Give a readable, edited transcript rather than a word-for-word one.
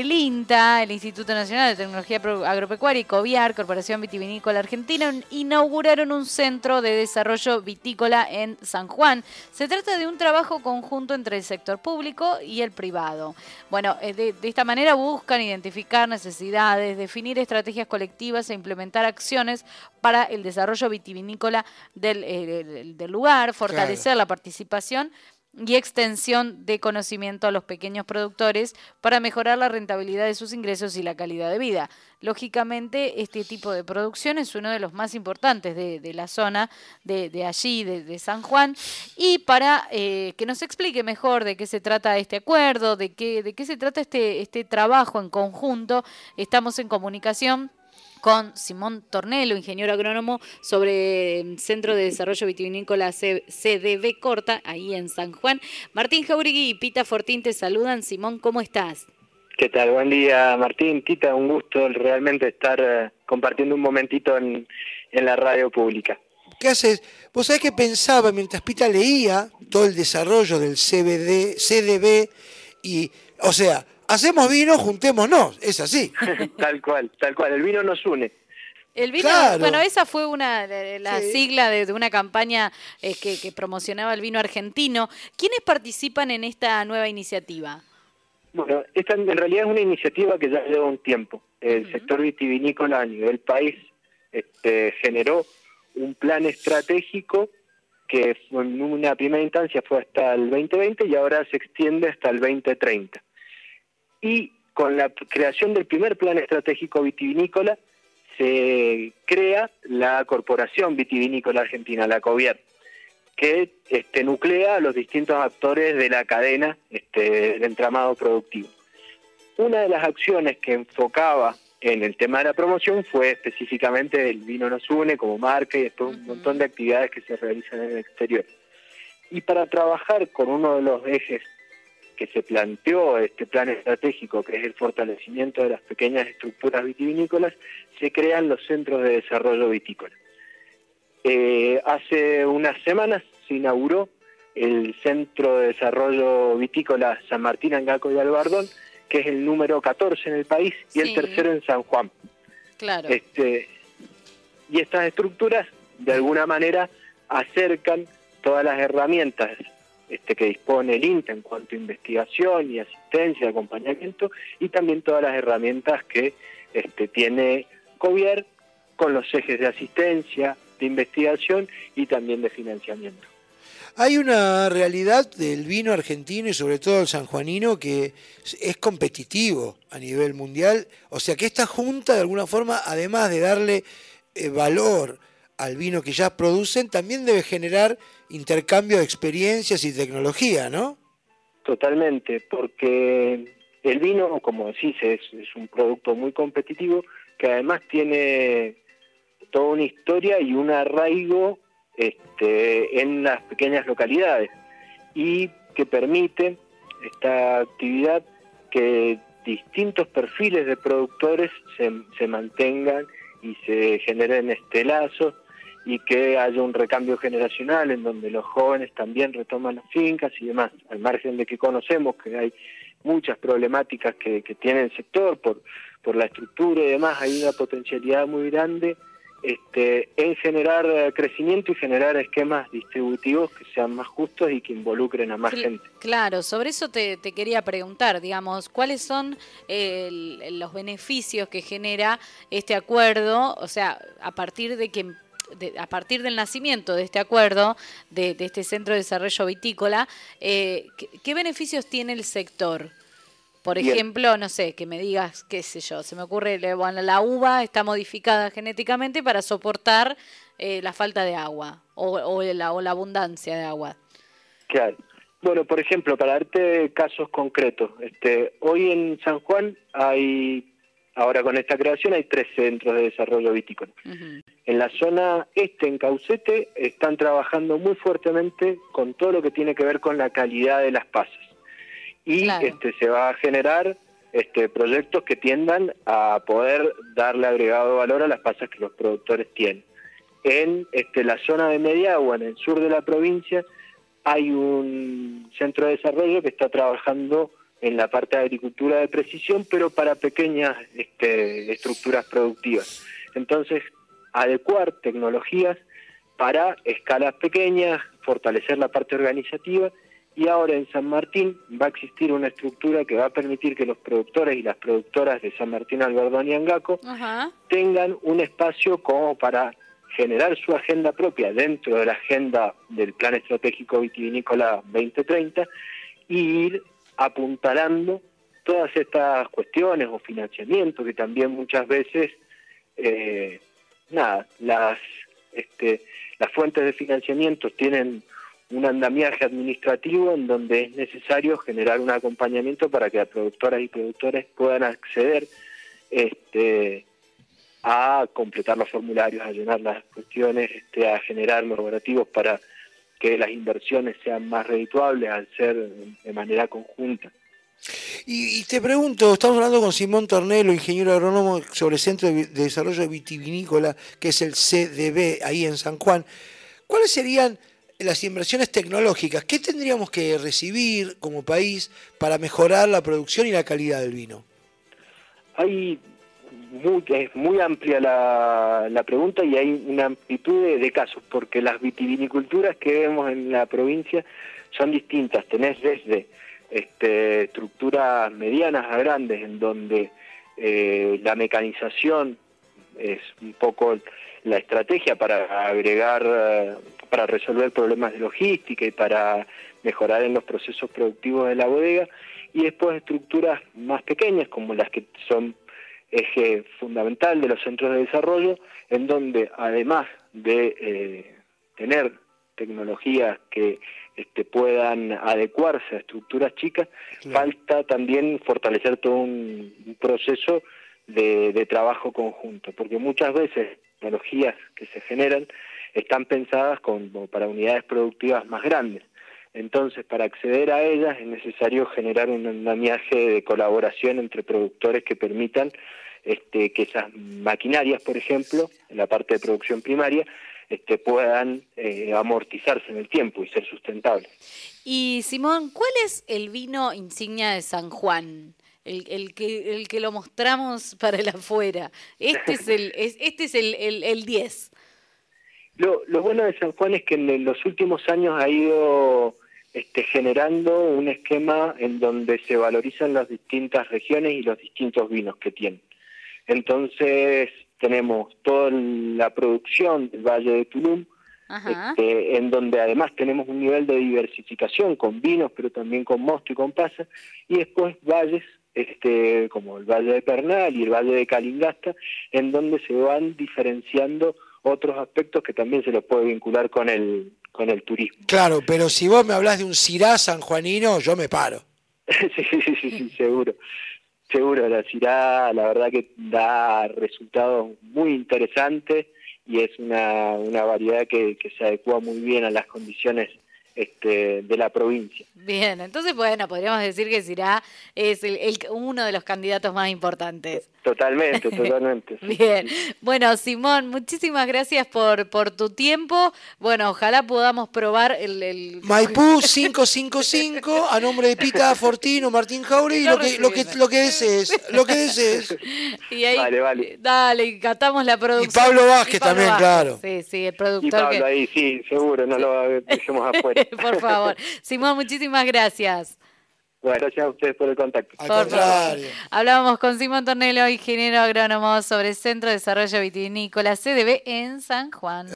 el INTA, el Instituto Nacional de Tecnología Agropecuaria, y COVIAR, Corporación Vitivinícola Argentina, inauguraron un centro de desarrollo vitícola en San Juan. Se trata de un trabajo conjunto entre el sector público y el privado. Bueno, de esta manera buscan identificar necesidades, definir estrategias colectivas e implementar acciones para el desarrollo vitivinícola del lugar, fortalecer la participación y extensión de conocimiento a los pequeños productores para mejorar la rentabilidad de sus ingresos y la calidad de vida. Lógicamente, este tipo de producción es uno de los más importantes de la zona de allí, de San Juan, y para que nos explique mejor de qué se trata este acuerdo, de qué se trata este trabajo en conjunto, estamos en comunicación con Simón Tornelo, ingeniero agrónomo sobre el Centro de Desarrollo Vitivinícola CDV Corta, ahí en San Juan. Martín Jauregui y Pita Fortín te saludan. Simón, ¿cómo estás? ¿Qué tal? Buen día, Martín, Pita, un gusto realmente estar compartiendo un momentito en la radio pública. ¿Qué haces? Vos sabés que pensaba mientras Pita leía todo el desarrollo del CDB y, o sea, hacemos vino, juntémonos, es así. Tal cual, el vino nos une. El vino, claro. Bueno, esa fue la sigla de una campaña que promocionaba el vino argentino. ¿Quiénes participan en esta nueva iniciativa? Bueno, esta en realidad es una iniciativa que ya lleva un tiempo. El sector vitivinícola a nivel país generó un plan estratégico que en una primera instancia fue hasta el 2020 y ahora se extiende hasta el 2030. Y con la creación del primer plan estratégico vitivinícola se crea la Corporación Vitivinícola Argentina, la COVIAR, que nuclea a los distintos actores de la cadena del entramado productivo. Una de las acciones que enfocaba en el tema de la promoción fue específicamente el vino nos une como marca y después un montón de actividades que se realizan en el exterior. Y para trabajar con uno de los ejes que se planteó este plan estratégico, que es el fortalecimiento de las pequeñas estructuras vitivinícolas, se crean los centros de desarrollo vitícola. Hace unas semanas se inauguró el Centro de Desarrollo Vitícola San Martín, Angaco y Albardón, que es el número 14 en el país y el tercero en San Juan. Claro. Y estas estructuras, de alguna manera, acercan todas las herramientas que dispone el INTA en cuanto a investigación y asistencia, acompañamiento, y también todas las herramientas que tiene COVIAR con los ejes de asistencia, de investigación y también de financiamiento. Hay una realidad del vino argentino y sobre todo el sanjuanino que es competitivo a nivel mundial, o sea que esta junta de alguna forma, además de darle valor al vino que ya producen, también debe generar intercambio de experiencias y tecnología, ¿no? Totalmente, porque el vino, como decís, es un producto muy competitivo que además tiene toda una historia y un arraigo en las pequeñas localidades y que permite esta actividad que distintos perfiles de productores se mantengan y se generen lazos y que haya un recambio generacional en donde los jóvenes también retoman las fincas y demás, al margen de que conocemos que hay muchas problemáticas que tiene el sector por la estructura y demás, hay una potencialidad muy grande en generar crecimiento y generar esquemas distributivos que sean más justos y que involucren a más gente. Claro, sobre eso te quería preguntar, digamos, ¿cuáles son los beneficios que genera este acuerdo? O sea, a partir del nacimiento de este acuerdo, de este Centro de Desarrollo Vitícola, ¿qué beneficios tiene el sector? Por ejemplo, no sé, que me digas, qué sé yo, se me ocurre, bueno, la uva está modificada genéticamente para soportar la falta de agua o la abundancia de agua. Claro. Bueno, por ejemplo, para darte casos concretos, hoy en San Juan ahora con esta creación hay 3 centros de desarrollo vitícola. En la zona en Caucete, están trabajando muy fuertemente con todo lo que tiene que ver con la calidad de las pasas. Y se va a generar proyectos que tiendan a poder darle agregado valor a las pasas que los productores tienen. En la zona de Mediagua, en el sur de la provincia, hay un centro de desarrollo que está trabajando en la parte de agricultura de precisión, pero para pequeñas estructuras productivas. Entonces, adecuar tecnologías para escalas pequeñas, fortalecer la parte organizativa, y ahora en San Martín va a existir una estructura que va a permitir que los productores y las productoras de San Martín, Albardón y Angaco tengan un espacio como para generar su agenda propia dentro de la agenda del Plan Estratégico Vitivinícola 2030 y ir apuntalando todas estas cuestiones o financiamiento que también muchas veces las fuentes de financiamiento tienen un andamiaje administrativo en donde es necesario generar un acompañamiento para que las productoras y productores puedan acceder a completar los formularios, a llenar las cuestiones, a generar los operativos para que las inversiones sean más redituables al ser de manera conjunta. Y te pregunto, estamos hablando con Simón Tornelo, ingeniero agrónomo sobre el Centro de Desarrollo Vitivinícola, que es el CDV, ahí en San Juan. ¿Cuáles serían las inversiones tecnológicas? ¿Qué tendríamos que recibir como país para mejorar la producción y la calidad del vino? Es muy amplia la pregunta y hay una amplitud de casos, porque las vitiviniculturas que vemos en la provincia son distintas. Tenés desde estructuras medianas a grandes, en donde la mecanización es un poco la estrategia para agregar, para resolver problemas de logística y para mejorar en los procesos productivos de la bodega, y después estructuras más pequeñas como las que son eje fundamental de los centros de desarrollo, en donde además de tener tecnologías que puedan adecuarse a estructuras chicas, falta también fortalecer todo un proceso de trabajo conjunto, porque muchas veces tecnologías que se generan están pensadas como para unidades productivas más grandes. Entonces, para acceder a ellas es necesario generar un andamiaje de colaboración entre productores que permitan que esas maquinarias, por ejemplo, en la parte de producción primaria, puedan amortizarse en el tiempo y ser sustentables. Y Simón, ¿cuál es el vino insignia de San Juan? El que lo mostramos para el afuera. Este es el 10. Lo bueno de San Juan es que en los últimos años ha ido generando un esquema en donde se valorizan las distintas regiones y los distintos vinos que tienen. Entonces tenemos toda la producción del Valle de Tulum, en donde además tenemos un nivel de diversificación con vinos, pero también con mosto y con pasa, y después valles como el Valle de Pernal y el Valle de Calingasta, en donde se van diferenciando otros aspectos que también se los puede vincular con el turismo. Claro, pero si vos me hablás de un Syrah sanjuanino, yo me paro. Sí, seguro. Seguro, la Syrah la verdad que da resultados muy interesantes y es una variedad que se adecua muy bien a las condiciones de la provincia. Bien, entonces bueno, podríamos decir que Syrah es uno de los candidatos más importantes. Totalmente. Bien, bueno Simón, muchísimas gracias por tu tiempo. Bueno, ojalá podamos probar el... Maipú 555 a nombre de Pita Fortino, Martín Jauregui, lo que desees. Y ahí, vale. Dale, y catamos la producción. Y Pablo Vázquez también, claro. Sí, el productor. Y Pablo ahí, sí, seguro, no lo dejemos afuera. Por favor. Simón, muchísimas gracias. Bueno, gracias a ustedes por el contacto. Al contrario. Hablábamos con Simón Tornelo, ingeniero agrónomo sobre el Centro de Desarrollo Vitivinícola CDV en San Juan.